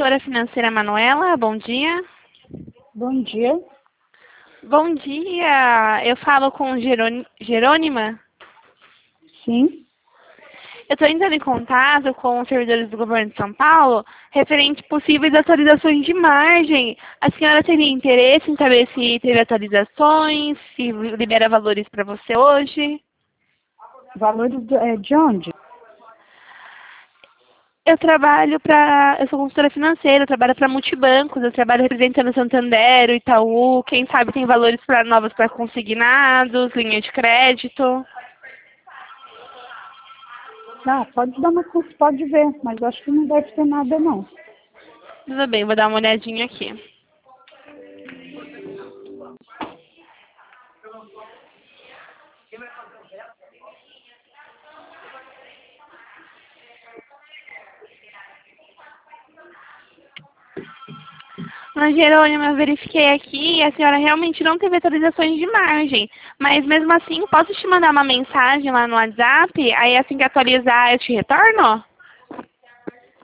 consultora financeira Manuela, bom dia. Bom dia. Bom dia, eu falo com Jerônima. Sim. Eu estou entrando em contato com os servidores do governo de São Paulo referente possíveis atualizações de margem. A senhora teria interesse em saber se teve atualizações, se libera valores para você hoje? Valores de onde? Eu sou consultora financeira, eu trabalho para multibancos, eu trabalho representando Santander, Itaú, quem sabe tem valores novos para consignados, linha de crédito. Ah, pode ver, mas acho que não deve ter nada não. Tudo bem, vou dar uma olhadinha aqui. Mas, Jerônimo, eu verifiquei aqui e a senhora realmente não teve atualizações de margem. Mas, mesmo assim, posso te mandar uma mensagem lá no WhatsApp? Aí, assim que atualizar, eu te retorno?